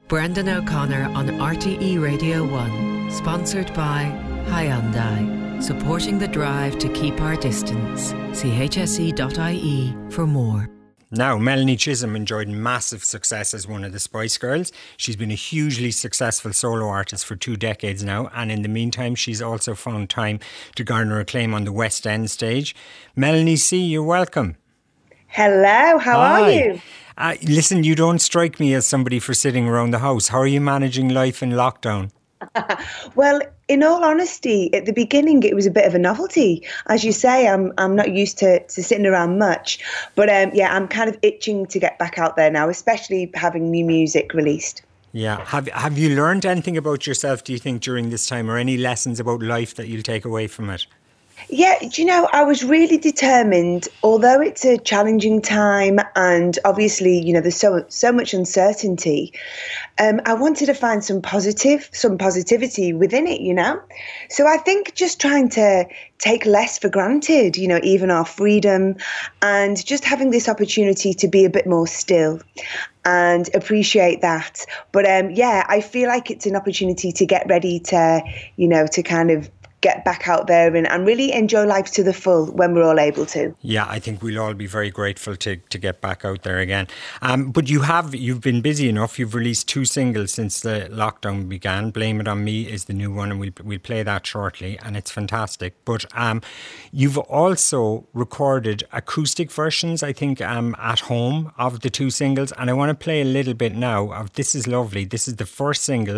Brendan O'Connor on RTE Radio 1, sponsored by Hyundai, supporting the drive to keep our distance. See hse.ie for more. Now, Melanie Chisholm enjoyed massive success as one of the Spice Girls. She's been a hugely successful solo artist for 2 decades now, and in the meantime she's also found time to garner acclaim on the West End stage. Melanie C., you're welcome. Hello, how are you? Listen, you don't strike me as somebody for sitting around the house. How are you managing life in lockdown? Well, in all honesty, at the beginning it was a bit of a novelty. As you say, I'm not used to sitting around much. But I'm kind of itching to get back out there now, especially having new music released. Yeah. Have you learned anything about yourself, do you think, during this time, or any lessons about life that you'll take away from it? Yeah, do you know, I was really determined, although it's a challenging time and obviously, you know, there's so much uncertainty. I wanted to find some positivity within it, you know. So I think just trying to take less for granted, you know, even our freedom, and just having this opportunity to be a bit more still and appreciate that. But I feel like it's an opportunity to get ready to, you know, to kind of get back out there and really enjoy life to the full when we're all able to. Yeah, I think we'll all be very grateful to get back out there again. But you've been busy enough. You've released 2 singles since the lockdown began. Blame It On Me is the new one, and we'll play that shortly, and it's fantastic. But you've also recorded acoustic versions, I think, at home of the 2 singles, and I want to play a little bit now of This Is Lovely. This is the first single,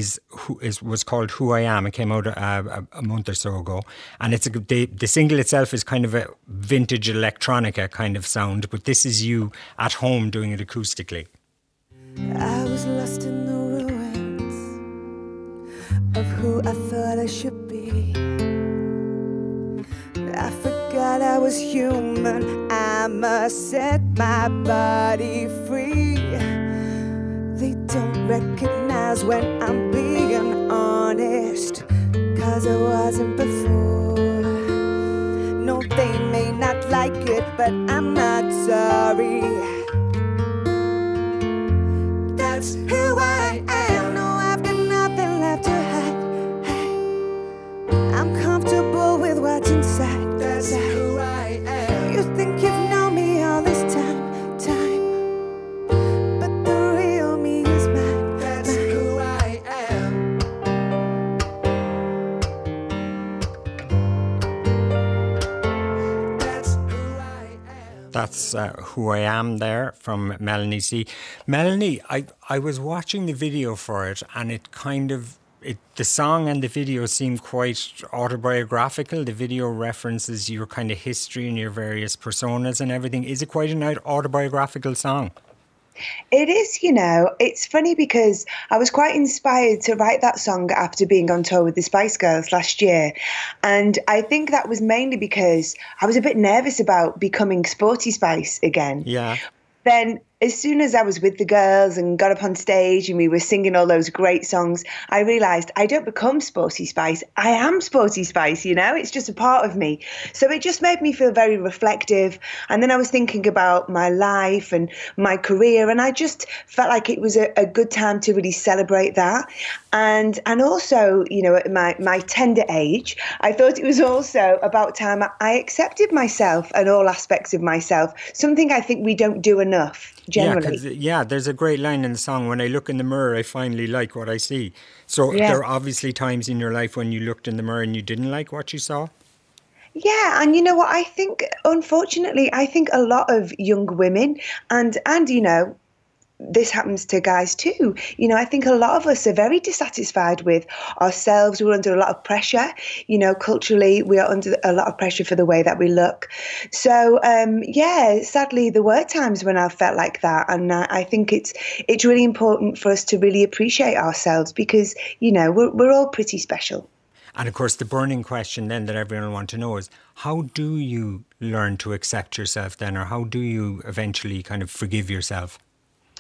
was called Who I Am. It came out a month or so ago, and it's the single itself is kind of a vintage electronica kind of sound, but this is you at home doing it acoustically. I was lost in the ruins of who I thought I should be. I forgot I was human. I must set my body free. They don't recognize when I'm being honest, 'cause I wasn't before. No, they may not like it, but I'm not sorry. That's who I am. No, I've got nothing left to hide. I'm comfortable with what's inside. That's who I am. You think you've known me all this time, but the real me is mine. That's who I am. That's Who I Am there from Melanie C. Melanie, I was watching the video for it, and it kind of, the song and the video seem quite autobiographical. The video references your kind of history and your various personas and everything. Is it quite an autobiographical song? It is, you know. It's funny because I was quite inspired to write that song after being on tour with the Spice Girls last year. And I think that was mainly because I was a bit nervous about becoming Sporty Spice again. Yeah. Then as soon as I was with the girls and got up on stage and we were singing all those great songs, I realised I don't become Sporty Spice. I am Sporty Spice, you know? It's just a part of me. So it just made me feel very reflective. And then I was thinking about my life and my career, and I just felt like it was a good time to really celebrate that. And also, you know, at my tender age, I thought it was also about time I accepted myself and all aspects of myself, something I think we don't do enough. Generally. Yeah, there's a great line in the song, when I look in the mirror, I finally like what I see. So there are obviously times in your life when you looked in the mirror and you didn't like what you saw. Yeah, and you know what, I think, unfortunately, I think a lot of young women and you know, this happens to guys too. You know, I think a lot of us are very dissatisfied with ourselves. We're under a lot of pressure. You know, culturally, we are under a lot of pressure for the way that we look. So, sadly, there were times when I felt like that. And I think it's really important for us to really appreciate ourselves because, you know, we're all pretty special. And of course, the burning question then that everyone will want to know is, how do you learn to accept yourself then, or how do you eventually kind of forgive yourself?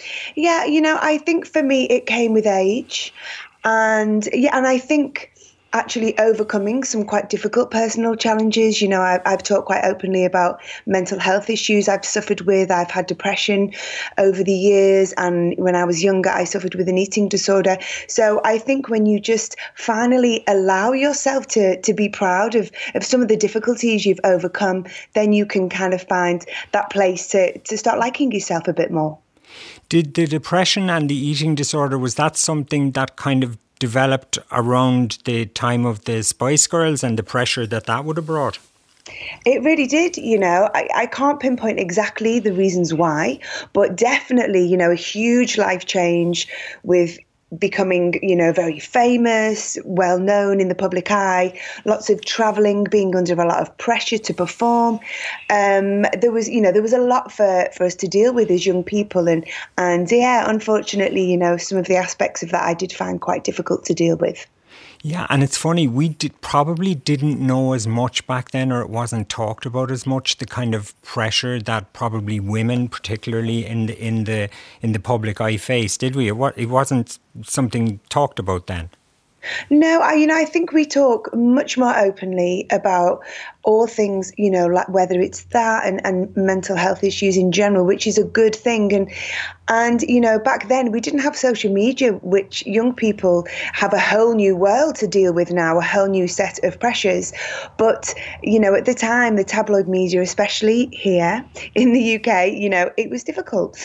Yeah, you know, I think for me it came with age, and I think actually overcoming some quite difficult personal challenges. You know, I've talked quite openly about mental health issues I've suffered with. I've had depression over the years, and when I was younger, I suffered with an eating disorder. So I think when you just finally allow yourself to be proud of some of the difficulties you've overcome, then you can kind of find that place to start liking yourself a bit more. Did the depression and the eating disorder, was that something that kind of developed around the time of the Spice Girls and the pressure that would have brought? It really did, you know. I can't pinpoint exactly the reasons why, but definitely, you know, a huge life change with becoming, you know, very famous, well known in the public eye, lots of traveling, being under a lot of pressure to perform. There was a lot for us to deal with as young people, and yeah, unfortunately, you know, some of the aspects of that I did find quite difficult to deal with. Yeah, and it's funny, we probably didn't know as much back then, or it wasn't talked about as much, the kind of pressure that probably women, particularly in the public eye, face, did we? It wasn't something talked about then. No, I think we talk much more openly about all things, you know, like whether it's that and mental health issues in general, which is a good thing. And you know, back then we didn't have social media, which young people have a whole new world to deal with now, a whole new set of pressures. But, you know, at the time, the tabloid media, especially here in the UK, you know, it was difficult.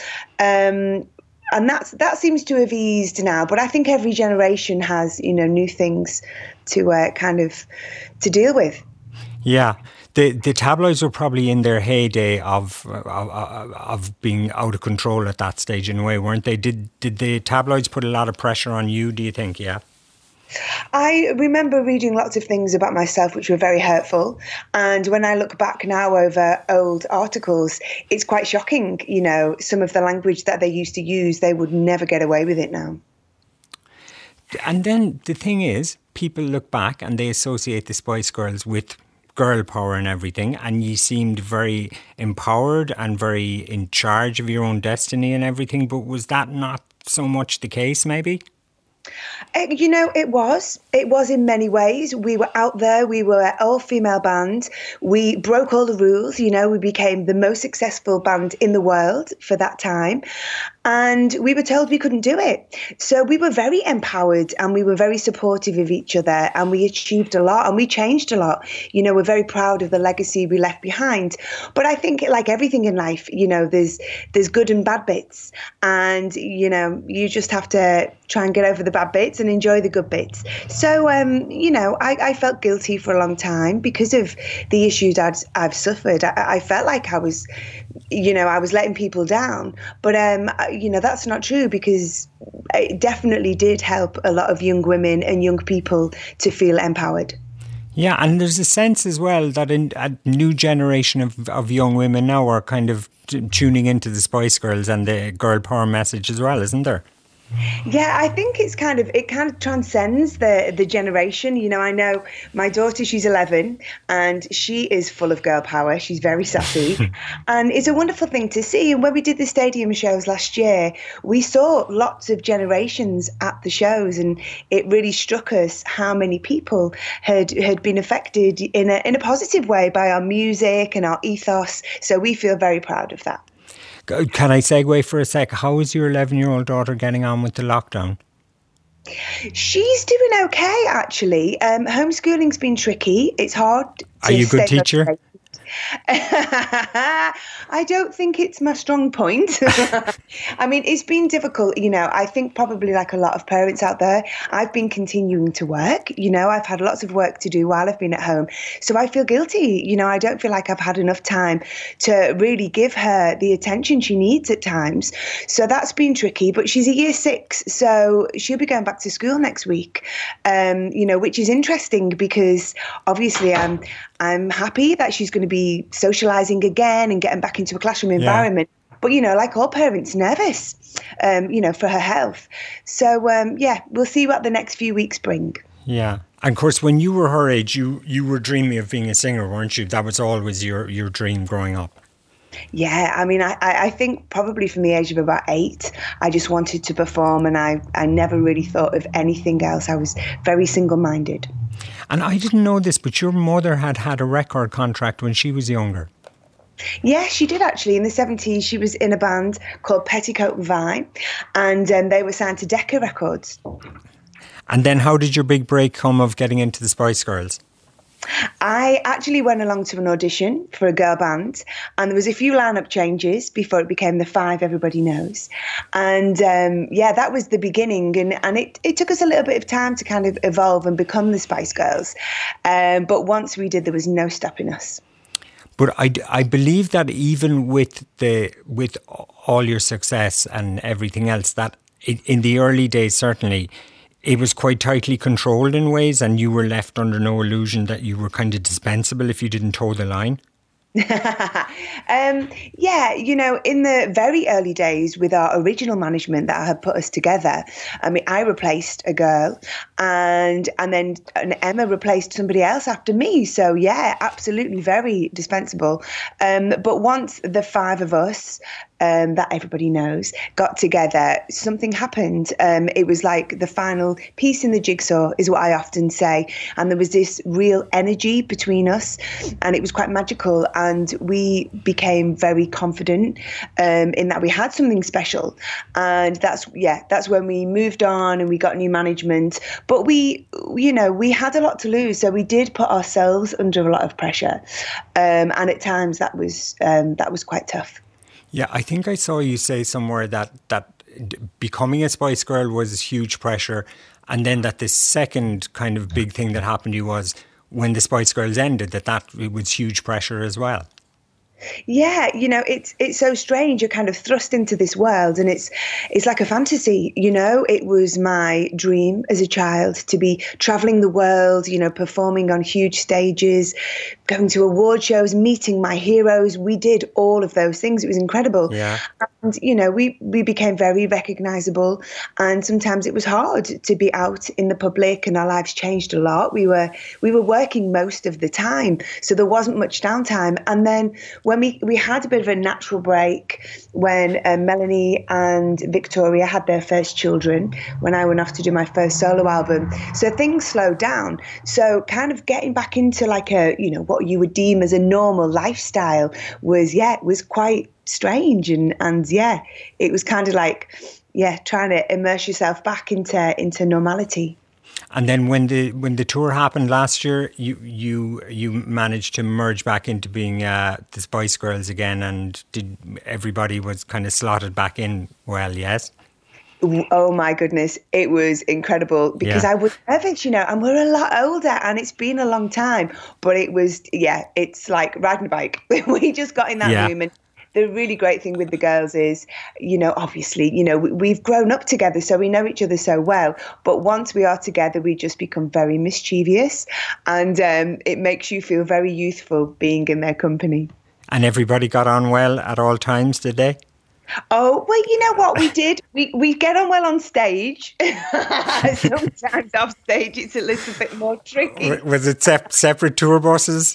And that seems to have eased now, but I think every generation has, you know, new things to to deal with. Yeah, the tabloids were probably in their heyday of being out of control at that stage in a way, weren't they? Did the tabloids put a lot of pressure on you, do you think? Yeah. I remember reading lots of things about myself which were very hurtful, and when I look back now over old articles, it's quite shocking, you know, some of the language that they used to use. They would never get away with it now. And then the thing is, people look back and they associate the Spice Girls with girl power and everything, and you seemed very empowered and very in charge of your own destiny and everything, but was that not so much the case maybe? You know, it was in many ways. We were out there. We were an all-female band. We broke all the rules. You know, we became the most successful band in the world for that time. And we were told we couldn't do it. So we were very empowered and we were very supportive of each other, and we achieved a lot and we changed a lot. You know, we're very proud of the legacy we left behind. But I think, like everything in life, you know, there's good and bad bits. And, you know, you just have to try and get over the bad bits and enjoy the good bits. So, you know, I felt guilty for a long time because of the issues I've suffered. I felt like I was letting people down. But, you know, that's not true, because it definitely did help a lot of young women and young people to feel empowered. Yeah, and there's a sense as well that a new generation of young women now are kind of tuning into the Spice Girls and the girl power message as well, isn't there? Yeah, I think it kind of transcends the generation. You know, I know my daughter, she's 11, and she is full of girl power. She's very sassy, and it's a wonderful thing to see. And when we did the stadium shows last year, we saw lots of generations at the shows, and it really struck us how many people had been affected in a positive way by our music and our ethos. So we feel very proud of that. Can I segue for a sec? How is your 11-year-old daughter getting on with the lockdown? She's doing okay, actually. Homeschooling's been tricky. It's hard to Are you a good teacher? Motivated. I don't think it's my strong point. I mean, it's been difficult, you know. I think probably like a lot of parents out there, I've been continuing to work. You know, I've had lots of work to do while I've been at home. So I feel guilty. You know, I don't feel like I've had enough time to really give her the attention she needs at times. So that's been tricky. But she's a year 6, so she'll be going back to school next week, you know, which is interesting because obviously I'm happy that she's going to be socialising again and getting back into a classroom environment. Yeah. But, you know, like all parents, nervous, you know, for her health. So, yeah, we'll see what the next few weeks bring. Yeah. And of course, when you were her age, you were dreaming of being a singer, weren't you? That was always your dream growing up. Yeah, I mean, I think probably from the age of about 8, I just wanted to perform, and I never really thought of anything else. I was very single-minded. And I didn't know this, but your mother had a record contract when she was younger. Yeah, she did actually. In the 70s, she was in a band called Petticoat and Vine, and they were signed to Decca Records. And then how did your big break come of getting into the Spice Girls? I actually went along to an audition for a girl band, and there was a few lineup changes before it became the 5 everybody knows. And that was the beginning, and it took us a little bit of time to kind of evolve and become the Spice Girls. But once we did, there was no stopping us. But I believe that even with all your success and everything else, that in the early days certainly, it was quite tightly controlled in ways, and you were left under no illusion that you were kind of dispensable if you didn't toe the line. Yeah, in the very early days with our original management that had put us together, I mean, I replaced a girl and then Emma replaced somebody else after me. So yeah, absolutely very dispensable. But once the 5 of us, that everybody knows, got together, something happened. It was like the final piece in the jigsaw is what I often say. And there was this real energy between us, and it was quite magical. And we became very confident in that we had something special. And that's when we moved on and we got new management. But we had a lot to lose. So we did put ourselves under a lot of pressure. And at times that was quite tough. Yeah, I think I saw you say somewhere that becoming a Spice Girl was huge pressure, and then that the second kind of big thing that happened to you was when the Spice Girls ended, that it was huge pressure as well. Yeah, it's so strange. You're kind of thrust into this world, and it's like a fantasy. It was my dream as a child to be traveling the world, performing on huge stages, going to award shows, meeting my heroes. We did all of those things. It was incredible. Yeah. And, we became very recognizable, and sometimes it was hard to be out in the public, and our lives changed a lot. We were working most of the time, so there wasn't much downtime. And then when we had a bit of a natural break when Melanie and Victoria had their first children, when I went off to do my first solo album. So things slowed down. So kind of getting back into like a, what you would deem as a normal lifestyle was quite strange. And it was kind of like, trying to immerse yourself back into normality. And then when the tour happened last year, you managed to merge back into being the Spice Girls again, and everybody was kind of slotted back in well, yes? Oh my goodness, it was incredible because I was nervous, and we're a lot older and it's been a long time, but it was, it's like riding a bike. We just got in that room, and the really great thing with the girls is, obviously, we've grown up together, so we know each other so well. But once we are together, we just become very mischievous, and it makes you feel very youthful being in their company. And everybody got on well at all times, did they? Oh, well, you know what we did? We get on well on stage. Sometimes off stage, it's a little bit more tricky. Was it separate tour buses?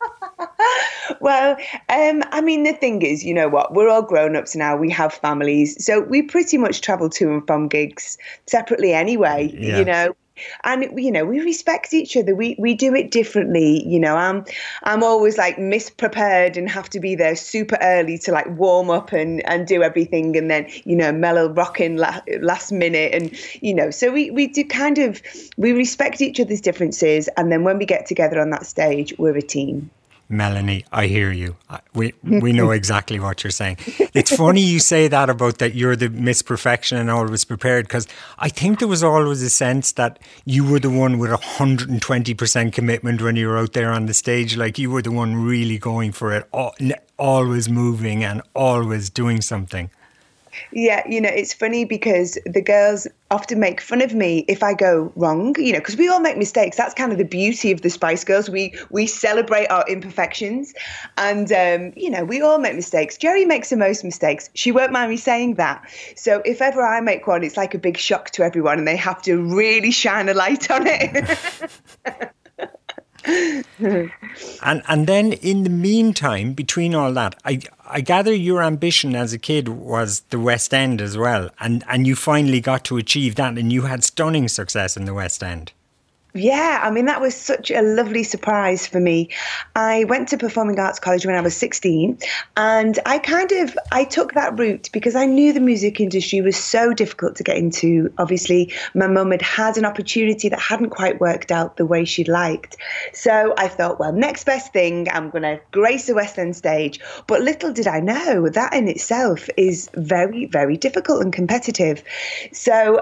Well, I mean, the thing is, you know what? We're all grown-ups now. We have families. So we pretty much travel to and from gigs separately anyway, And, we respect each other. We do it differently. I'm always like misprepared and have to be there super early to like warm up and do everything. And then, mellow rocking last minute. And, so we do we respect each other's differences. And then when we get together on that stage, we're a team. Melanie, I hear you. We know exactly what you're saying. It's funny you say that about that you're the Miss Perfection and always prepared, because I think there was always a sense that you were the one with 120% commitment when you were out there on the stage. Like you were the one really going for it, always moving and always doing something. Yeah, it's funny because the girls often make fun of me if I go wrong, because we all make mistakes. That's kind of the beauty of the Spice Girls. We celebrate our imperfections, and, we all make mistakes. Jerry makes the most mistakes. She won't mind me saying that. So if ever I make one, it's like a big shock to everyone, and they have to really shine a light on it. And then in the meantime, between all that, I gather your ambition as a kid was the West End as well. And you finally got to achieve that, and you had stunning success in the West End. Yeah, I mean, that was such a lovely surprise for me. I went to Performing Arts College when I was 16, and I took that route because I knew the music industry was so difficult to get into. Obviously, my mum had an opportunity that hadn't quite worked out the way she'd liked. So I thought, well, next best thing, I'm going to grace the West End stage. But little did I know that in itself is very, very difficult and competitive. So,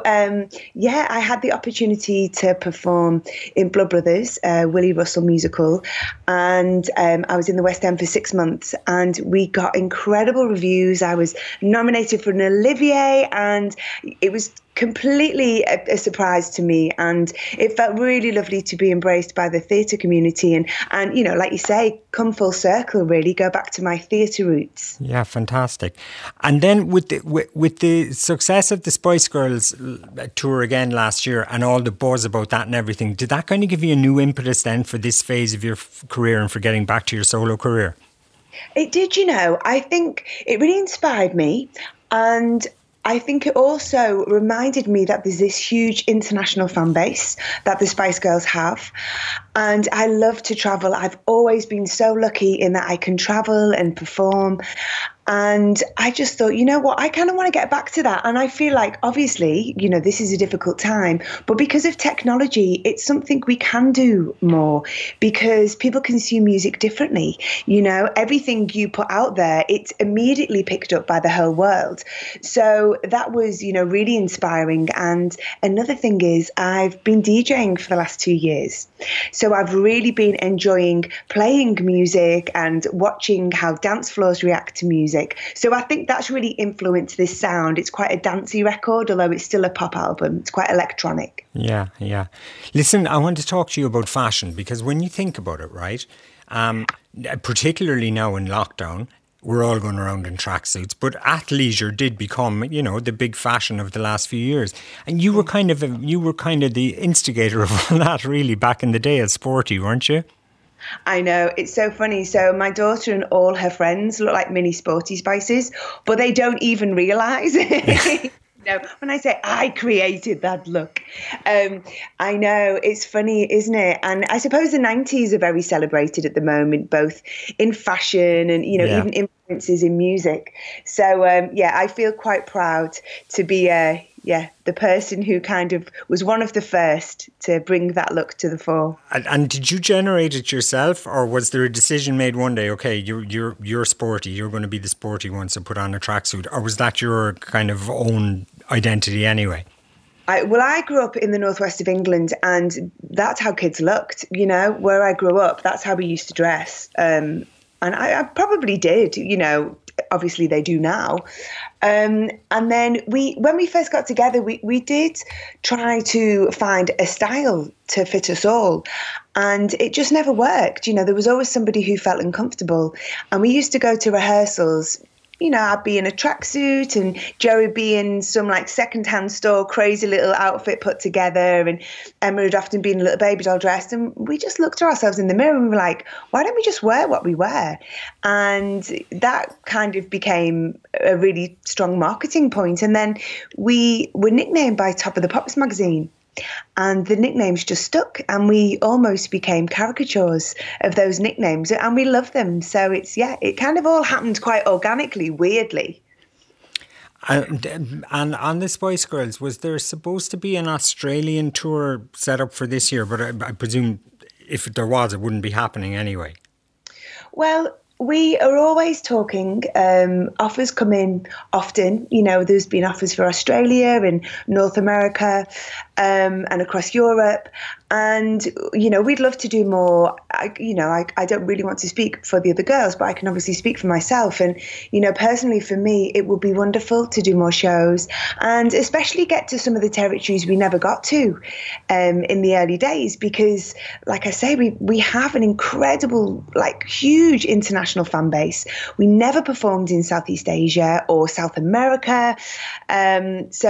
I had the opportunity to perform in Blood Brothers, Willie Russell musical, and I was in the West End for 6 months, and we got incredible reviews. I was nominated for an Olivier, and it was completely a surprise to me, and it felt really lovely to be embraced by the theatre community, and like you say, come full circle, really go back to my theatre roots. Yeah, fantastic. And then with the success of the Spice Girls tour again last year and all the buzz about that and everything, did that kind of give you a new impetus then for this phase of your career and for getting back to your solo career? It did, I think it really inspired me, and I think it also reminded me that there's this huge international fan base that the Spice Girls have. And I love to travel. I've always been so lucky in that I can travel and perform. And I just thought, you know what, I kind of want to get back to that. And I feel like, obviously, this is a difficult time. But because of technology, it's something we can do more because people consume music differently. Everything you put out there, it's immediately picked up by the whole world. So that was, really inspiring. And another thing is I've been DJing for the last 2 years. So I've really been enjoying playing music and watching how dance floors react to music. So I think that's really influenced this sound. It's quite a dancey record, although it's still a pop album. It's quite electronic. Yeah. Listen, I want to talk to you about fashion, because when you think about it, right, particularly now in lockdown, we're all going around in tracksuits, but athleisure did become, the big fashion of the last few years. And you were kind of the instigator of all that, really, back in the day at Sporty, weren't you? I know, it's so funny. So my daughter and all her friends look like mini Sporty Spices, but they don't even realise it. When I say I created that look, I know, it's funny, isn't it? And I suppose the 90s are very celebrated at the moment, both in fashion and, even influences in music. So, I feel quite proud to be the person who kind of was one of the first to bring that look to the fore. And did you generate it yourself, or was there a decision made one day, okay, you're sporty, you're going to be the sporty one, so put on a tracksuit, or was that your kind of own identity anyway? I grew up in the northwest of England, and that's how kids looked, where I grew up, that's how we used to dress. And I probably did, obviously they do now. And then when we first got together, we did try to find a style to fit us all. And it just never worked. There was always somebody who felt uncomfortable. And we used to go to rehearsals. I'd be in a tracksuit and Joey would be in some secondhand store, crazy little outfit put together, and Emma would often be in a little baby doll dress. And we just looked at ourselves in the mirror and we were like, why don't we just wear what we wear? And that kind of became a really strong marketing point. And then we were nicknamed by Top of the Pops magazine. And the nicknames just stuck, and we almost became caricatures of those nicknames, and we love them. So it kind of all happened quite organically, weirdly. And on the Spice Girls, was there supposed to be an Australian tour set up for this year? But I presume if there was, it wouldn't be happening anyway. Well, we are always talking. Offers come in often. There's been offers for Australia and North America and across Europe. And, we'd love to do more. I don't really want to speak for the other girls, but I can obviously speak for myself. And, personally for me, it would be wonderful to do more shows and especially get to some of the territories we never got to in the early days, because, like I say, we have an incredible, huge international fan base. We never performed in Southeast Asia or South America. So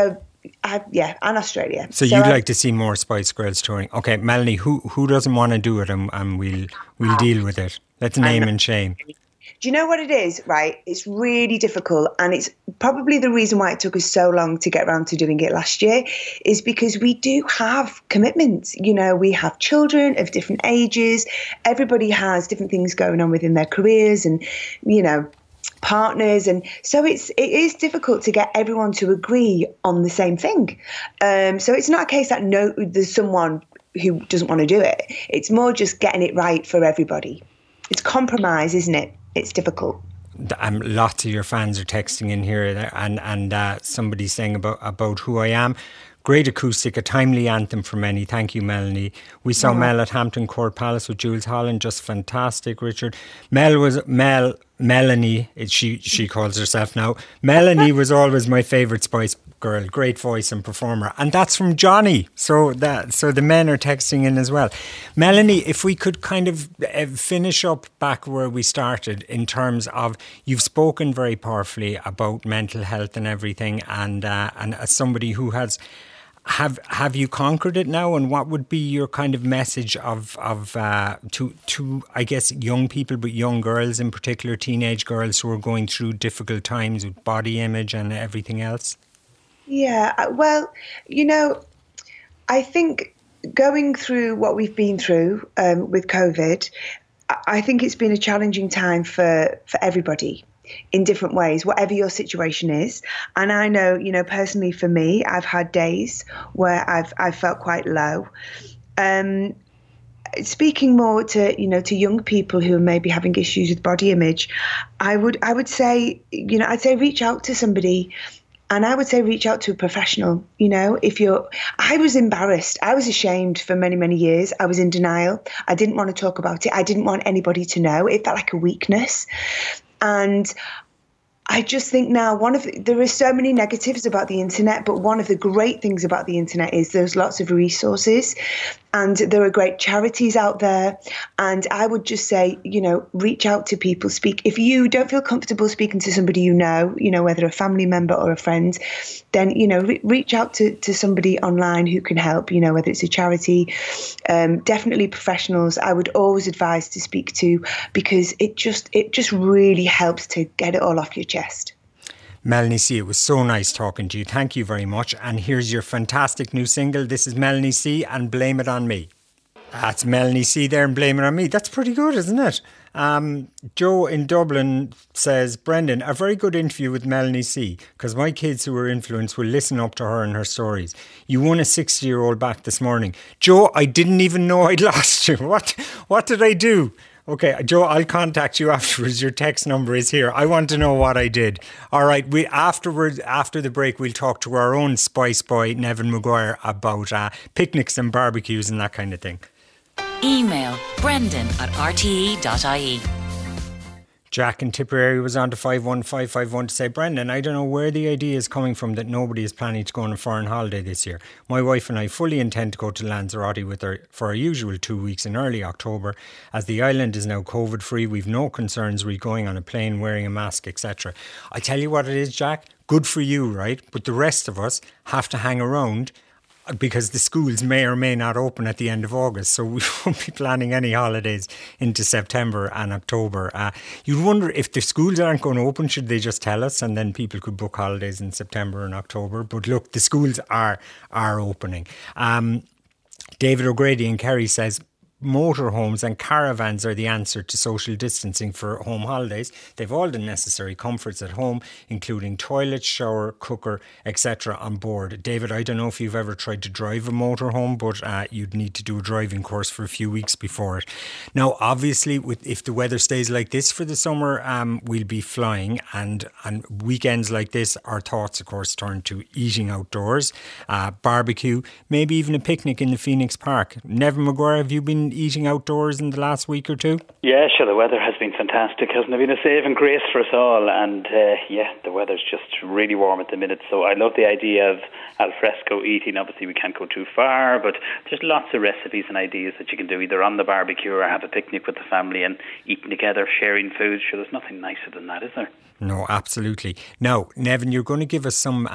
and Australia. So you'd like to see more Spice Girls touring. Okay, Melanie, who doesn't want to do it, and we'll deal with it. Let's name and shame. Do you know what it is, right? It's really difficult, and it's probably the reason why it took us so long to get around to doing it last year, is because we do have commitments. You know, we have children of different ages. Everybody has different things going on within their careers and, you know, partners, and so it is difficult to get everyone to agree on the same thing. So it's not a case that there's someone who doesn't want to do it. It's more just getting it right for everybody. It's compromise, isn't it? It's difficult. Lots of your fans are texting in here, and somebody's saying about Who I Am. Great acoustic, a timely anthem for many. Thank you, Melanie. We saw Mel at Hampton Court Palace with Jules Holland. Just fantastic, Richard. Melanie, she calls herself now. Melanie was always my favourite Spice Girl. Great voice and performer. And that's from Johnny. So the men are texting in as well. Melanie, if we could kind of finish up back where we started in terms of, you've spoken very powerfully about mental health and everything, and as somebody who has... Have you conquered it now? And what would be your kind of message to I guess young people, but young girls in particular, teenage girls who are going through difficult times with body image and everything else? Yeah, well, you know, I think going through what we've been through with COVID, I think it's been a challenging time for everybody in different ways, whatever your situation is. And I know, you know, personally for me, I've had days where I've felt quite low. Speaking more to, you know, to young people who are maybe having issues with body image, I would say, you know, I'd say reach out to somebody. And I would say reach out to a professional. You know, I was embarrassed. I was ashamed for many, many years. I was in denial. I didn't want to talk about it. I didn't want anybody to know. It felt like a weakness. And I just think now there are so many negatives about the internet, but one of the great things about the internet is there's lots of resources, and there are great charities out there. And I would just say, you know, reach out to people, speak. If you don't feel comfortable speaking to somebody you know, whether a family member or a friend, then, you know, reach out to somebody online who can help, you know, whether it's a charity, definitely professionals. I would always advise to speak to, because it just really helps to get it all off your chest. Melanie C, it was so nice talking to you. Thank you very much. And here's your fantastic new single. This is Melanie C and Blame It On Me. That's Melanie C there and Blame It On Me. That's pretty good, isn't it? Joe in Dublin says, Brendan, a very good interview with Melanie C, because my kids who are influenced will listen up to her and her stories. You won a 60-year-old back this morning. Joe, I didn't even know I'd lost you. What did I do? Okay, Joe, I'll contact you afterwards. Your text number is here. I want to know what I did. All right, after the break, we'll talk to our own Spice Boy, Nevin Maguire, about picnics and barbecues and that kind of thing. Email brendan@rte.ie. Jack in Tipperary was on to 51551 to say, Brendan, I don't know where the idea is coming from that nobody is planning to go on a foreign holiday this year. My wife and I fully intend to go to Lanzarote with her for our usual 2 weeks in early October. As the island is now COVID-free, we've no concerns re going on a plane, wearing a mask, etc. I tell you what it is, Jack, good for you, right? But the rest of us have to hang around, because the schools may or may not open at the end of August, so we won't be planning any holidays into September and October. You'd wonder if the schools aren't going to open, should they just tell us, and then people could book holidays in September and October. But look, the schools are opening. David O'Grady in Kerry says, motorhomes and caravans are the answer to social distancing for home holidays. They've all the necessary comforts at home, including toilet, shower, cooker, etc. on board. David, I don't know if you've ever tried to drive a motorhome, but you'd need to do a driving course for a few weeks before it. Now, obviously, if the weather stays like this for the summer, we'll be flying, and on weekends like this, our thoughts, of course, turn to eating outdoors, barbecue, maybe even a picnic in the Phoenix Park. Nevin Maguire, have you been eating outdoors in the last week or two? Yeah, sure, the weather has been fantastic. Hasn't it been a saving grace for us all? And the weather's just really warm at the minute, so I love the idea of al fresco eating. Obviously we can't go too far, but there's lots of recipes and ideas that you can do either on the barbecue or have a picnic with the family and eating together, sharing food. Sure, there's nothing nicer than that, is there? No, absolutely. Now, Nevin, you're going to give us some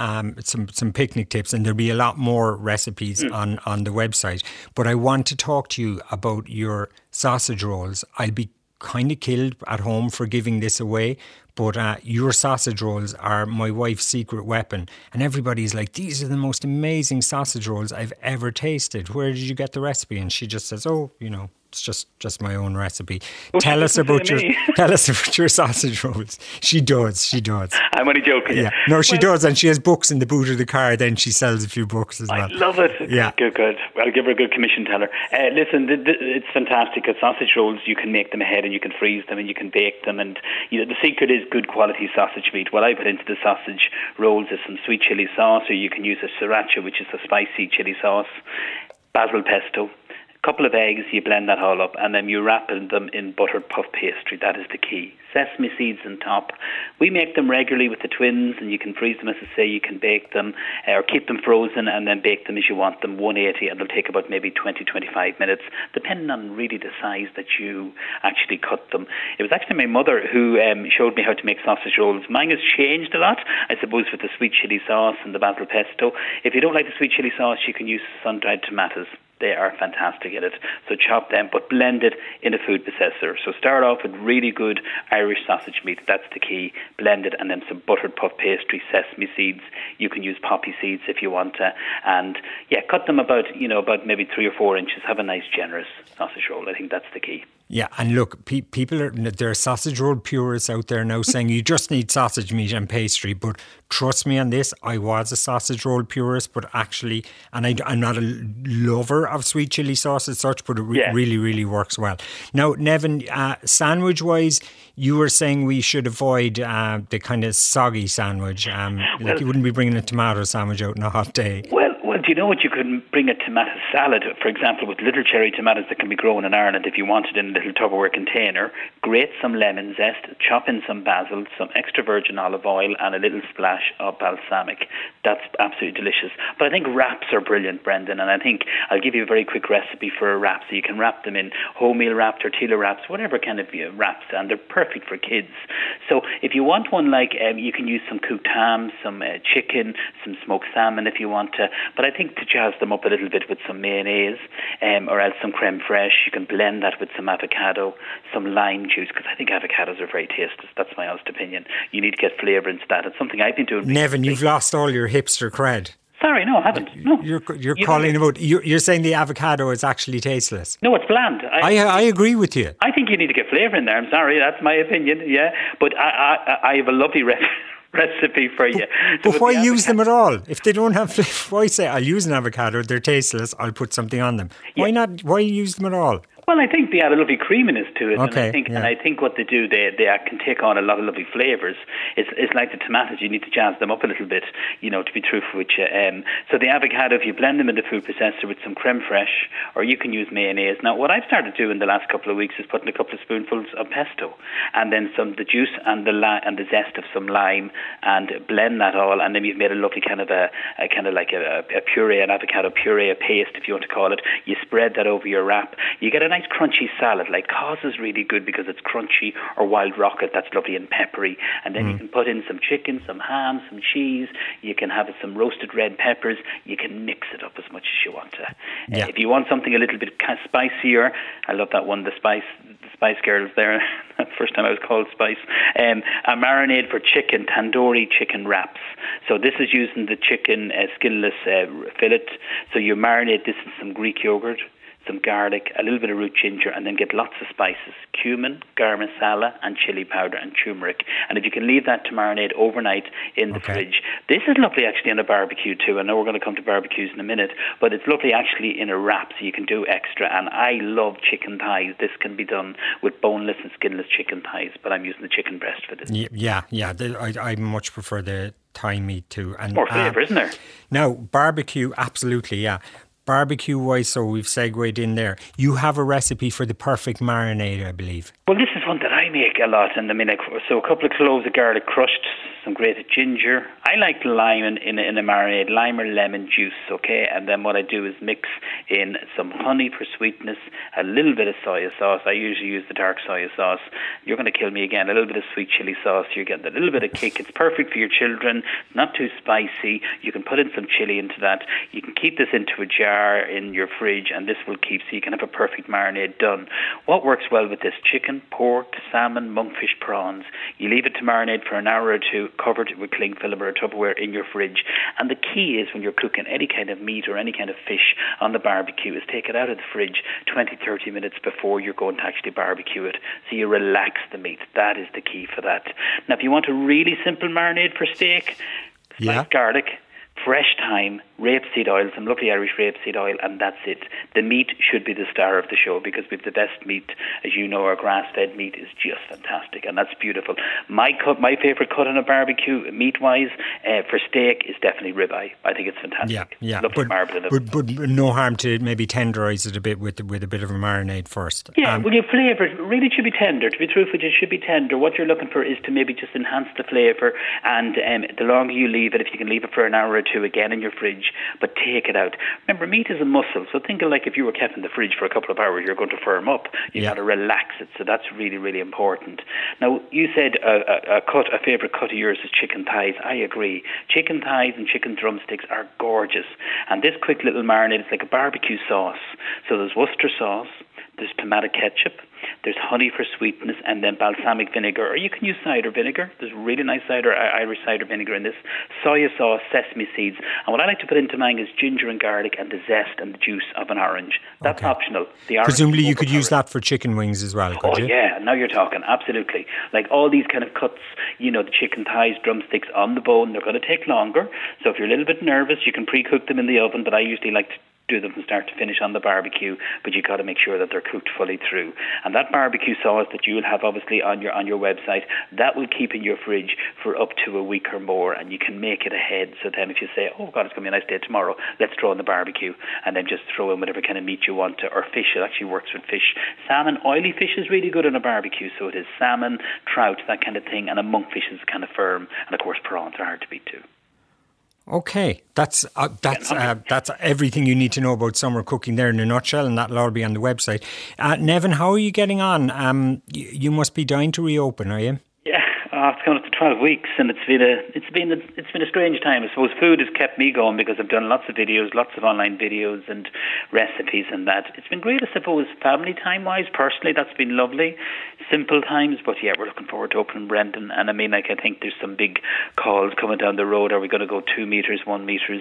picnic tips, and there'll be a lot more recipes on the website. But I want to talk to you about your sausage rolls. I'll be kind of killed at home for giving this away, but your sausage rolls are my wife's secret weapon. And everybody's like, these are the most amazing sausage rolls I've ever tasted. Where did you get the recipe? And she just says, oh, it's just my own recipe. Tell us about your sausage rolls. She does. I'm only joking. Yeah. No, she does, and she has books in the boot of the car. Then she sells a few books as well. I love it. Yeah. Good. I'll give her a good commission, tell her. Listen, it's fantastic. Because sausage rolls, you can make them ahead, and you can freeze them, and you can bake them. And the secret is good quality sausage meat. What I put into the sausage rolls is some sweet chili sauce, or you can use a sriracha, which is a spicy chili sauce, basil pesto, couple of eggs, you blend that all up, and then you wrap them in buttered puff pastry. That is the key. Sesame seeds on top. We make them regularly with the twins, and you can freeze them, as I say. You can bake them or keep them frozen and then bake them as you want them, 180, and they'll take about maybe 20-25 minutes, depending on really the size that you actually cut them. It was actually my mother who showed me how to make sausage rolls. Mine has changed a lot, I suppose, with the sweet chili sauce and the basil pesto. If you don't like the sweet chili sauce, you can use sun-dried tomatoes. They are fantastic at it. So chop them, but blend it in a food processor. So start off with really good Irish sausage meat. That's the key. Blend it, and then some buttered puff pastry, sesame seeds. You can use poppy seeds if you want to. And cut them about maybe 3 or 4 inches. Have a nice, generous sausage roll. I think that's the key. Yeah, and look, there are sausage roll purists out there now saying you just need sausage meat and pastry, but trust me on this, I was a sausage roll purist, but actually, and I'm not a lover of sweet chili sauce as such, but it really, really works well. Now, Nevin, sandwich-wise, you were saying we should avoid the kind of soggy sandwich, you wouldn't be bringing a tomato sandwich out on a hot day. Well, do you know what? You could bring a tomato salad, for example, with little cherry tomatoes that can be grown in Ireland if you wanted in a little Tupperware container. Grate some lemon zest, chop in some basil, some extra virgin olive oil, and a little splash of balsamic. That's absolutely delicious. But I think wraps are brilliant, Brendan, and I think I'll give you a very quick recipe for a wrap. So you can wrap them in wholemeal wrap, tortilla wraps, whatever kind of wraps, and they're perfect for kids. So if you want one you can use some cooked ham, some chicken, some smoked salmon if you want to. But I think to jazz them up a little bit with some mayonnaise or else some creme fraiche, you can blend that with some avocado, some lime juice, because I think avocados are very tasty. That's my honest opinion. You need to get flavour into that. It's something I've been doing. Nevin, you've lost all your hipster cred. Sorry, no, I haven't. No. You're calling about. You're saying the avocado is actually tasteless. No, it's bland. I agree with you. I think you need to get flavour in there. I'm sorry, that's my opinion. Yeah, but I have a lovely recipe for you. But why use them at all? If they don't have flavour, why say I'll use an avocado? They're tasteless. I'll put something on them. Why not? Why use them at all? Well, I think they add a lovely creaminess to it, okay, and I think what they do, they can take on a lot of lovely flavours. It's like the tomatoes; you need to jazz them up a little bit, to be truthful with you. So the avocado, if you blend them in the food processor with some creme fraiche, or you can use mayonnaise. Now, what I've started doing the last couple of weeks is putting a couple of spoonfuls of pesto, and then the juice and the zest of some lime, and blend that all, and then you've made a lovely kind of a puree, an avocado puree, a paste, if you want to call it. You spread that over your wrap. You get a nice crunchy salad. Like Cos is really good because it's crunchy, or Wild Rocket, that's lovely and peppery. And then you can put in some chicken, some ham, some cheese. You can have some roasted red peppers. You can mix it up as much as you want to. If you want something a little bit kind of spicier, I love that one, the Spice Girls there. That's the first time I was called Spice. A marinade for chicken, tandoori chicken wraps. So this is using the chicken skinless fillet. So you marinate this in some Greek yogurt, some garlic, a little bit of root ginger, and then get lots of spices: cumin, garam masala, and chili powder, and turmeric. And if you can leave that to marinate overnight in the fridge. This is lovely actually on a barbecue too. I know we're going to come to barbecues in a minute, but it's lovely actually in a wrap, so you can do extra. And I love chicken thighs. This can be done with boneless and skinless chicken thighs, but I'm using the chicken breast for this. Yeah. I much prefer the thigh meat too. And more flavour, isn't there? Now, barbecue, absolutely, yeah. Barbecue-wise, so we've segued in there. You have a recipe for the perfect marinade, I believe. Well, this is one that I make a lot. And so a couple of cloves of garlic crushed, some grated ginger. I like lime in a marinade, lime or lemon juice, okay? And then what I do is mix in some honey for sweetness, a little bit of soya sauce. I usually use the dark soya sauce. You're going to kill me again. A little bit of sweet chili sauce. You're getting a little bit of kick. It's perfect for your children. Not too spicy. You can put in some chili into that. You can keep this into a jar in your fridge, and this will keep, so you can have a perfect marinade done. What works well with this? Chicken, pork, salmon, monkfish, prawns. You leave it to marinate for an hour or two, covered with cling film or a Tupperware in your fridge. And the key is when you're cooking any kind of meat or any kind of fish on the barbecue is take it out of the fridge 20-30 minutes before you're going to actually barbecue it, so you relax the meat. That is the key for that. Now, if you want a really simple marinade for steak, sliced garlic, fresh thyme, rapeseed oil, some lovely Irish rapeseed oil, and that's it. The meat should be the star of the show because we've the best meat. As you know, our grass-fed meat is just fantastic, and that's beautiful. My favourite cut on a barbecue, meat-wise, for steak is definitely ribeye. I think it's fantastic. Yeah. But no harm to maybe tenderise it a bit with a bit of a marinade first. Yeah, well, your flavour really should be tender. To be truthful, it should be tender. What you're looking for is to maybe just enhance the flavour, and the longer you leave it, if you can leave it for an hour or two again in your fridge, but take it out. Remember, meat is a muscle, so think of like if you were kept in the fridge for a couple of hours, you're going to firm up. You've got to relax it, so that's really, really important. Now, you said a favourite cut of yours is chicken thighs. I agree. Chicken thighs and chicken drumsticks are gorgeous, and this quick little marinade is like a barbecue sauce. So there's Worcester sauce, there's tomato ketchup, there's honey for sweetness, and then balsamic vinegar, or you can use cider vinegar. There's really nice Irish cider vinegar in this. Soya sauce, sesame seeds, and what I like to put into mine is ginger and garlic and the zest and the juice of an orange. That's optional. Presumably you could use that for chicken wings as well, could you? Oh yeah, now you're talking, absolutely. Like all these kind of cuts, the chicken thighs, drumsticks on the bone, they're going to take longer. So if you're a little bit nervous, you can pre-cook them in the oven, but I usually like to do them from start to finish on the barbecue, but you got to make sure that they're cooked fully through. And that barbecue sauce that you will have obviously on your website, that will keep in your fridge for up to a week or more, and you can make it ahead. So then if you say, oh God, it's going to be a nice day tomorrow, let's throw in the barbecue, and then just throw in whatever kind of meat you want to, or fish. It actually works with fish. Salmon, oily fish is really good on a barbecue, so it is salmon, trout, that kind of thing, and a monkfish is kind of firm, and of course prawns are hard to beat too. Okay, that's everything you need to know about summer cooking there in a nutshell, and that'll all be on the website. Nevin, how are you getting on? You must be dying to reopen, are you? Yeah, it's coming up to 12 weeks, and it's been a strange time. I suppose food has kept me going because I've done lots of videos, lots of online videos and recipes, and that. It's been great, I suppose, family time wise. Personally, that's been lovely. Simple times, but yeah, we're looking forward to opening Brendan. And I mean, I think there's some big calls coming down the road. Are we going to go 2 meters, 1 meters?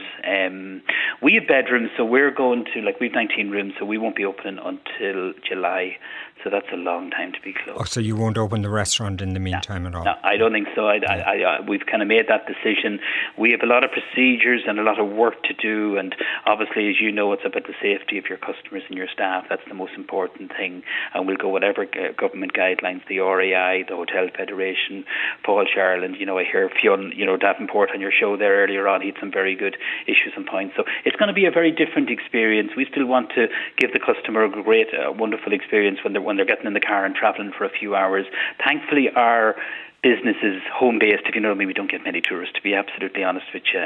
We have bedrooms, so we're going to, we've 19 rooms, so we won't be opening until July. So that's a long time to be closed. Oh, so you won't open the restaurant in the meantime at all? No, I don't think so. We've kind of made that decision. We have a lot of procedures and a lot of work to do, and obviously, as you know, it's about the safety of your customers and your staff. That's the most important thing. And we'll go whatever government guidelines, the RAI, the Hotel Federation, Paul Charland. I hear Fionn, Davenport on your show there earlier on. He had some very good issues and points. So it's going to be a very different experience. We still want to give the customer a great, wonderful experience when they're getting in the car and travelling for a few hours. Thankfully, our business is home-based. If you know me, we don't get many tourists, to be absolutely honest with you.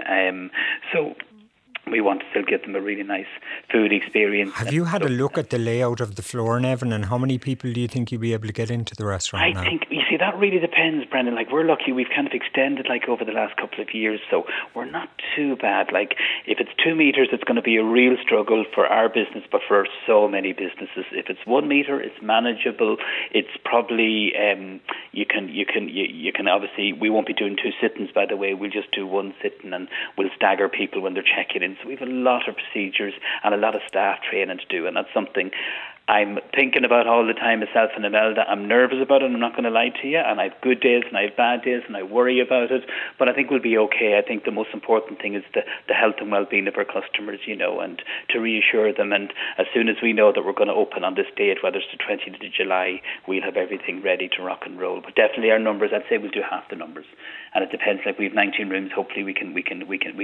So we want to still give them a really nice food experience. Have you had a look at the layout of the floor, Nevin, and how many people do you think you'll be able to get into the restaurant now? I think, you see, that really depends, Brendan. We're lucky. We've kind of extended over the last couple of years, so we're not too bad. If it's 2 meters, it's going to be a real struggle for our business, but for so many businesses. If it's 1 meter, it's manageable. It's probably you can obviously, we won't be doing 2 sittings, by the way. We'll just do 1 sitting, and we'll stagger people when they're checking in. So we have a lot of procedures and a lot of staff training to do, and that's something I'm thinking about all the time, myself and Imelda. I'm nervous about it, I'm not going to lie to you, and I have good days and I have bad days and I worry about it, but I think we'll be okay. I think the most important thing is the health and well-being of our customers, and to reassure them, and as soon as we know that we're going to open on this date, whether it's the 20th of July, we'll have everything ready to rock and roll. But definitely our numbers, I'd say we'll do half the numbers, and it depends. We have 19 rooms, hopefully we can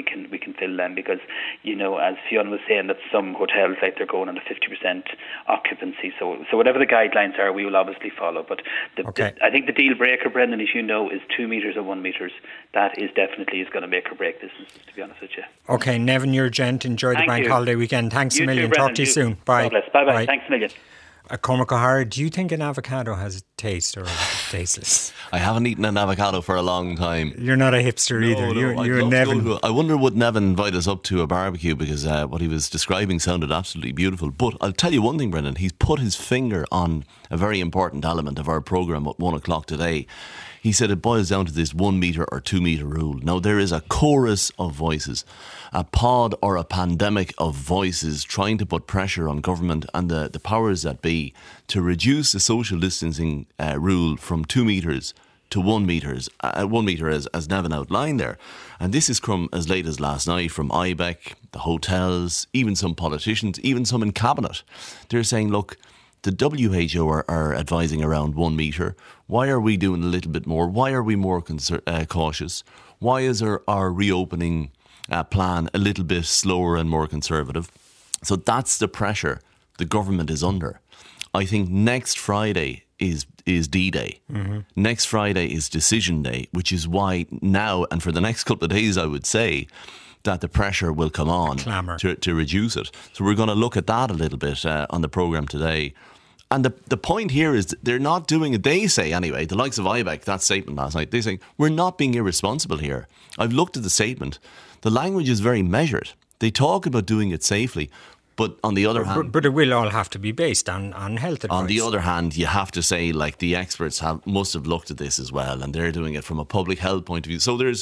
fill them, because as Fionn was saying, that some hotels they're going on a 50% occupancy occupancy. So whatever the guidelines are, we will obviously follow. But I think the deal breaker, Brendan, as you know, is 2 metres or 1 metre. That is definitely going to make or break this, to be honest with you. Okay, Nevin, you're a gent. Enjoy the bank holiday weekend. Thanks a million. Talk to you soon. Bye. God bless. Bye-bye. Thanks a million. Cormac O'Hara, do you think an avocado has a taste or is it tasteless? I haven't eaten an avocado for a long time. You're not a hipster either. You're Nevin. I wonder would Nevin invite us up to a barbecue, because what he was describing sounded absolutely beautiful. But I'll tell you one thing, Brendan, he's put his finger on a very important element of our programme at 1 o'clock today. He said it boils down to this 1 metre or 2 metre rule. Now, there is a chorus of voices, a pod or a pandemic of voices trying to put pressure on government and the powers that be to reduce the social distancing rule from 2 metres to 1 metre, 1 metre as Nevin outlined there. And this has come as late as last night from IBEC, the hotels, even some politicians, even some in cabinet. They're saying, look, the WHO are advising around 1 metre. Why are we doing a little bit more? Why are we more cautious? Why is our reopening plan a little bit slower and more conservative? So that's the pressure the government is under. I think next Friday is D-Day. Mm-hmm. Next Friday is Decision Day, which is why now and for the next couple of days, I would say, that the pressure will come on to reduce it. So we're going to look at that a little bit on the programme today. And the point here is they're not doing it. They say, anyway, the likes of IBEC, that statement last night, they say, we're not being irresponsible here. I've looked at the statement. The language is very measured. They talk about doing it safely. But on the other hand... But it will all have to be based on health advice. On the other hand, you have to say, like, the experts must have looked at this as well, and they're doing it from a public health point of view. So there's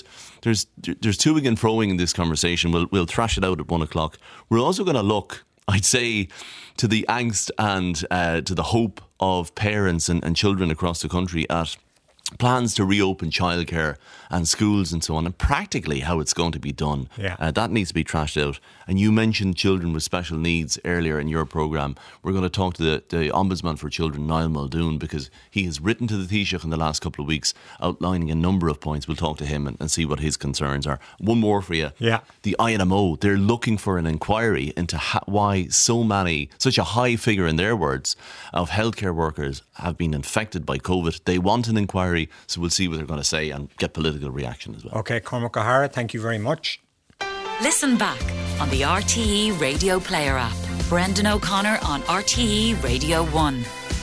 toing and froing in this conversation. We'll thrash it out at 1 o'clock. We're also going to look, I'd say, to the angst and to the hope of parents and children across the country at plans to reopen childcare and schools and so on, and practically how it's going to be done. Yeah. That needs to be trashed out. And you mentioned children with special needs earlier in your programme. We're going to talk to the Ombudsman for Children, Niall Muldoon, because he has written to the Taoiseach in the last couple of weeks outlining a number of points. We'll talk to him and see what his concerns are. One more for you. Yeah. The INMO, they're looking for an inquiry into why such a high figure, in their words, of healthcare workers have been infected by COVID. They want an inquiry, so we'll see what they're going to say and get political reaction as well. OK, Cormac O'Hara, thank you very much. Listen back on the RTE Radio Player app. Brendan O'Connor on RTE Radio 1.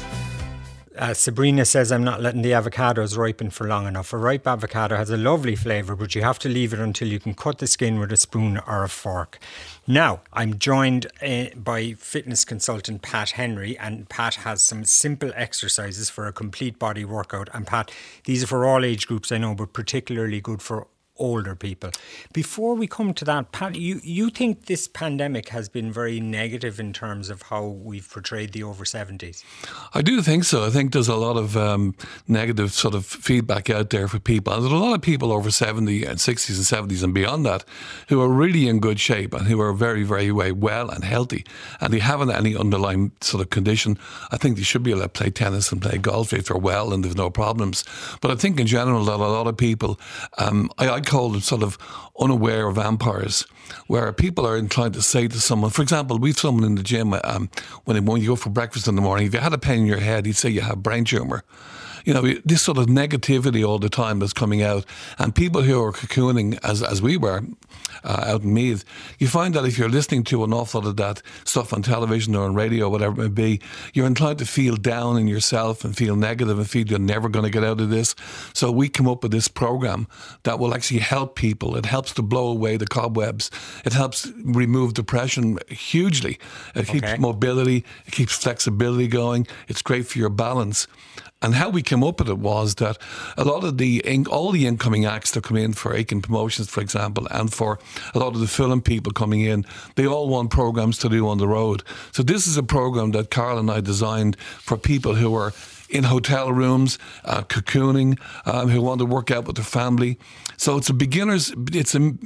Sabrina says, I'm not letting the avocados ripen for long enough. A ripe avocado has a lovely flavour, but you have to leave it until you can cut the skin with a spoon or a fork. Now, I'm joined by fitness consultant Pat Henry, and Pat has some simple exercises for a complete body workout. And Pat, these are for all age groups, I know, but particularly good for older people. Before we come to that, Pat, you think this pandemic has been very negative in terms of how we've portrayed the over 70s? I do think so. I think there's a lot of negative sort of feedback out there for people. And there's a lot of people over 70 and 60s and 70s and beyond that who are really in good shape and who are very, very well and healthy, and they haven't any underlying sort of condition. I think they should be able to play tennis and play golf if they're well and there's no problems. But I think in general that a lot of people, I call them sort of unaware vampires, where people are inclined to say to someone, for example, we've someone in the gym, when you go for breakfast in the morning, if you had a pain in your head, he'd say you have brain tumour. You know, this sort of negativity all the time that's coming out, and people who are cocooning as we were out in Meath, you find that if you're listening to an awful lot of that stuff on television or on radio, whatever it may be, you're inclined to feel down in yourself and feel negative and feel you're never going to get out of this. So we come up with this program that will actually help people. It helps to blow away the cobwebs. It helps remove depression hugely. It keeps mobility, it keeps flexibility going. It's great for your balance. And how we came up with it was that a lot of all the incoming acts that come in for Aiken Promotions, for example, and for a lot of the film people coming in, they all want programs to do on the road. So this is a program that Carl and I designed for people who are in hotel rooms, cocooning, who want to work out with their family. So it's a beginner's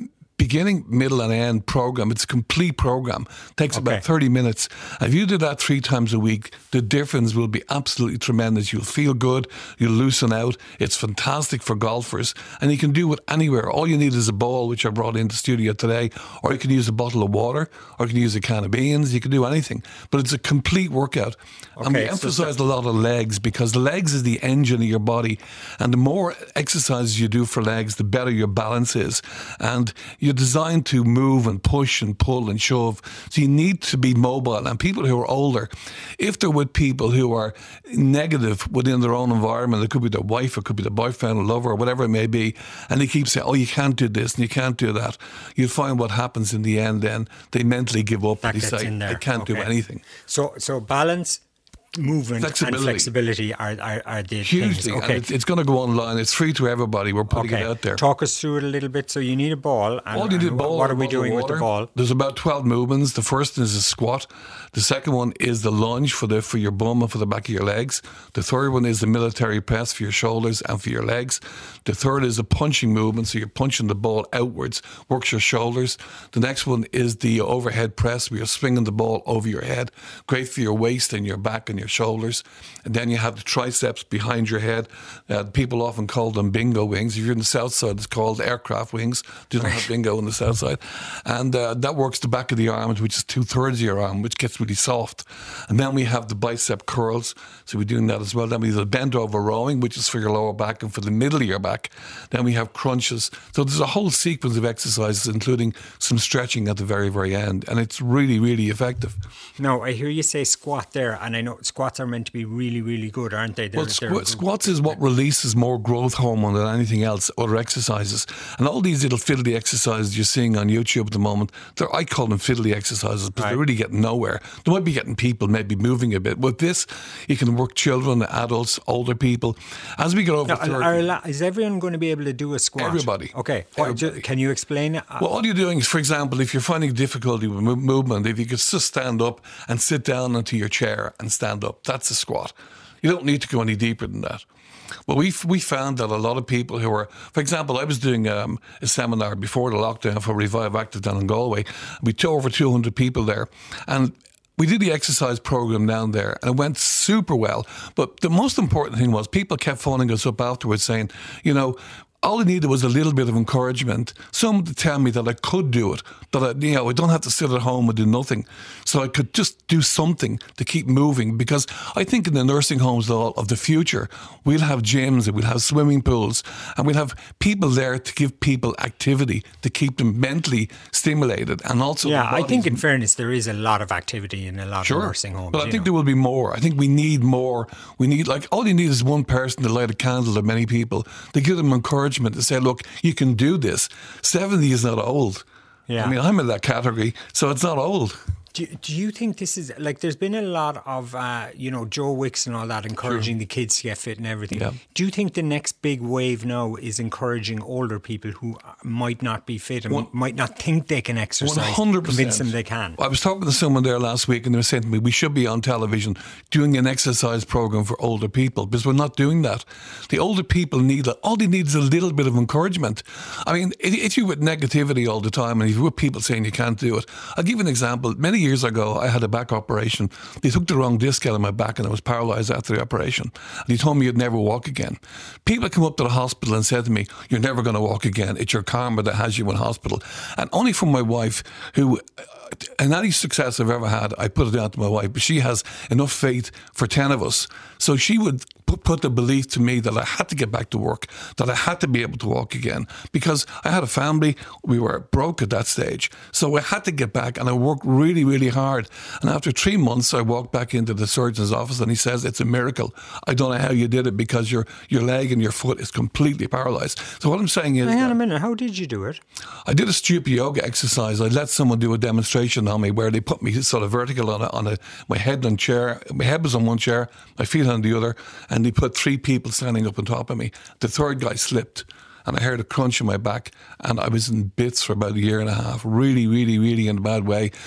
beginning, middle and end program. It's a complete program. It takes about 30 minutes. And if you do that 3 times a week, the difference will be absolutely tremendous. You'll feel good. You'll loosen out. It's fantastic for golfers. And you can do it anywhere. All you need is a ball, which I brought into the studio today, or you can use a bottle of water, or you can use a can of beans. You can do anything. But it's a complete workout. And we emphasize a lot of legs, because the legs is the engine of your body. And the more exercises you do for legs, the better your balance is. And you're designed to move and push and pull and shove. So you need to be mobile. And people who are older, if they're with people who are negative within their own environment, it could be their wife, it could be their boyfriend or lover or whatever it may be, and they keep saying, oh, you can't do this and you can't do that, you'll find what happens in the end then, they mentally give up and they say, I can't do anything. So balance, movement and flexibility are the hugely things. And it's going to go online. It's free to everybody. We're putting it out there. Talk us through it a little bit. So you need a ball. All you need a ball. What are we doing with the ball? There's about 12 movements. The first is a squat. The second one is the lunge for your bum and for the back of your legs. The third one is the military press for your shoulders and for your legs. The third is a punching movement, so you're punching the ball outwards, works your shoulders. The next one is the overhead press, where you're swinging the ball over your head. Great for your waist and your back and your shoulders. And then you have the triceps behind your head. People often call them bingo wings. If you're in the south side, it's called aircraft wings. They don't have bingo on the south side. And that works the back of the arms, which is 2/3 of your arm, which gets really soft. And then we have the bicep curls, so we're doing that as well. Then we have the bent over rowing, which is for your lower back and for the middle of your back. Then we have crunches. So there's a whole sequence of exercises, including some stretching at the very, very end. And it's really, really effective. Now, I hear you say squat there, and I know squats are meant to be really, really good, aren't they? Squats is what releases more growth hormone than anything else, other exercises. And all these little fiddly exercises you're seeing on YouTube at the moment, I call them fiddly exercises, but they're really getting nowhere. They might be getting people maybe moving a bit. With this, you can work children, adults, older people. As we get over 30... Is everyone going to be able to do a squat? Everybody. Okay. Can you explain it? Well, all you're doing is, for example, if you're finding difficulty with movement, if you could just stand up and sit down into your chair and stand up, that's a squat. You don't need to go any deeper than that. Well, we found that a lot of people who were, for example, I was doing a seminar before the lockdown for Revive Active down in Galway. We took over 200 people there, and we did the exercise program down there, and it went super well. But the most important thing was people kept phoning us up afterwards saying, all I needed was a little bit of encouragement, someone to tell me that I could do it, that I don't have to sit at home and do nothing, so I could just do something to keep moving. Because I think in the nursing homes of the future, we'll have gyms and we'll have swimming pools and we'll have people there to give people activity to keep them mentally stimulated. And also, I think in fairness, there is a lot of activity in a lot of nursing homes. But I think there will be more. I think we need more. We need, all you need is one person to light a candle to many people, to give them encouragement, to say, look, you can do this. 70 is not old. Yeah. I mean, I'm in that category, so it's not old. Do you think this is, there's been a lot of, Joe Wicks and all that encouraging the kids to get fit and everything. Yeah. Do you think the next big wave now is encouraging older people who might not be fit and might not think they can exercise, 100%. Convince them they can? I was talking to someone there last week and they were saying to me, we should be on television doing an exercise program for older people, because we're not doing that. The older people all they need is a little bit of encouragement. I mean, if you're with negativity all the time and if you're with people saying you can't do it, I'll give you an example. Many years ago, I had a back operation. They took the wrong disc out of my back and I was paralysed after the operation. And he told me you'd never walk again. People come up to the hospital and said to me, you're never going to walk again. It's your karma that has you in hospital. And only from my wife, who, and any success I've ever had, I put it down to my wife, but she has enough faith for 10 of us. So she would put the belief to me that I had to get back to work, that I had to be able to walk again, because I had a family, we were broke at that stage. So I had to get back, and I worked really, really hard. And after 3 months, I walked back into the surgeon's office and he says, it's a miracle. I don't know how you did it, because your leg and your foot is completely paralysed. So what I'm saying is... Hang on a minute, how did you do it? I did a stupid yoga exercise. I let someone do a demonstration on me where they put me sort of vertical on my head on chair. My head was on one chair, my feet on the other, and they put 3 people standing up on top of me. The third guy slipped and I heard a crunch in my back and I was in bits for about a year and a half. Really, really, really in a bad way.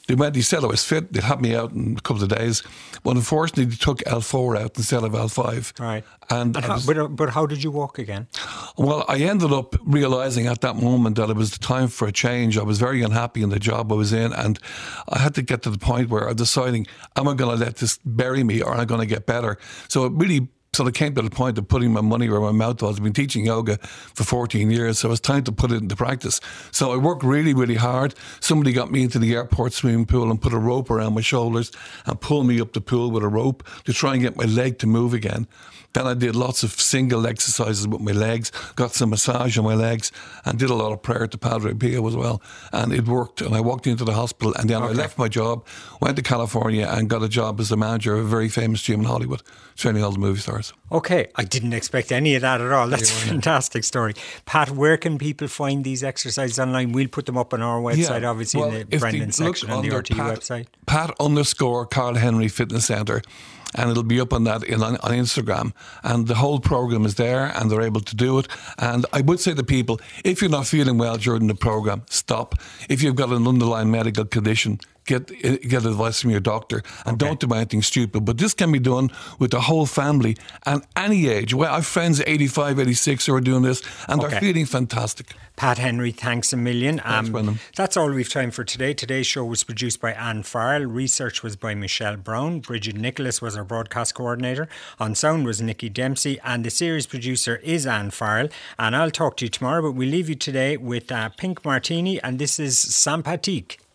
He said I was fit. They'd have me out in a couple of days. But unfortunately, they took L4 out instead of L5. Right. But how did you walk again? Well, I ended up realising at that moment that it was the time for a change. I was very unhappy in the job I was in, and I had to get to the point where I was deciding, am I going to let this bury me or am I going to get better? So it really sort of came to the point of putting my money where my mouth was. I've been teaching yoga for 14 years, so it was time to put it into practice. So I worked really, really hard. Somebody got me into the airport swimming pool and put a rope around my shoulders and pulled me up the pool with a rope to try and get my leg to move again. Then I did lots of single exercises with my legs, got some massage on my legs, and did a lot of prayer to Padre Pio as well. And it worked. And I walked into the hospital, and then I left my job, went to California, and got a job as the manager of a very famous gym in Hollywood, training all the movie stars. Okay, I didn't expect any of that at all. That's a fantastic story. Pat, where can people find these exercises online? We'll put them up on our website, obviously, in the Brendan section on the RTE website. Pat_Carl Henry Fitness Centre. And it'll be up on that on Instagram. And the whole programme is there, and they're able to do it. And I would say to people, if you're not feeling well during the programme, stop. If you've got an underlying medical condition, get advice from your doctor, and don't do anything stupid. But this can be done with the whole family and any age. Well, I have friends 85, 86 who are doing this, and they're feeling fantastic. Pat Henry, thanks a million. Thanks, Brendan. That's all we've time for today. Today's show was produced by Anne Farrell. Research was by Michelle Brown. Bridget Nicholas was our broadcast coordinator. On sound was Nikki Dempsey. And the series producer is Anne Farrell. And I'll talk to you tomorrow, but we'll leave you today with Pink Martini. And this is Sampatique.